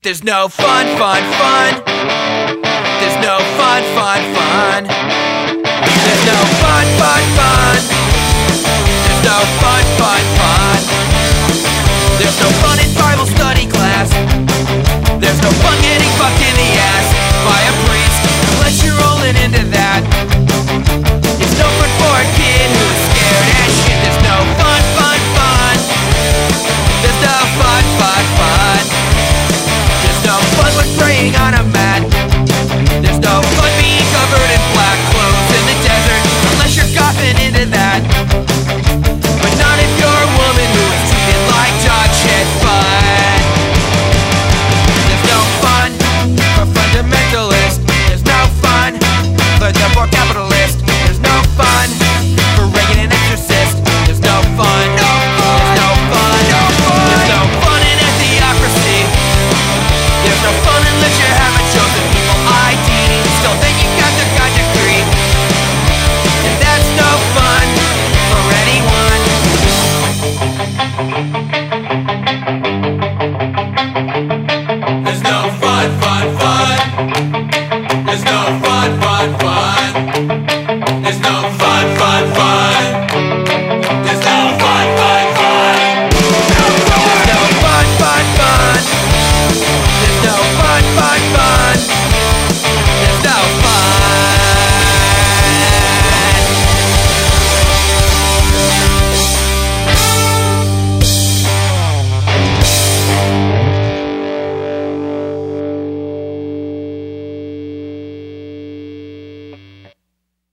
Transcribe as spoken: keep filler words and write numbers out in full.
There's no fun, fun, fun. There's no fun, fun, fun. There's no fun, fun, fun. There's no fun, fun, fun. There's no fun in Bible study class. There's no fun getting fucked in the ass by a priest, unless you're rolling into that. It's no fun for a kid who's scared as shit. There's no fun, fun, fun. There's no fun, fun, fun. There's no fun with praying on a mat. There's no fun being covered in black clothes in the desert, unless you're coughing into that. But not if you're a woman who is treated like dog shit. Fun. There's no fun for fundamentalists. There's no fun for the poor capitalist. There's no fun for Reagan and Exorcist. There's no fun. No fun. There's no fun. No fun. There's no fun in a theocracy. There's no fun unless you haven't chosen people I D. Still think you got the God degree, and that's no fun for anyone. There's no fun, fun, fun. There's no fun, fun, fun. There's no fun, fun, fun.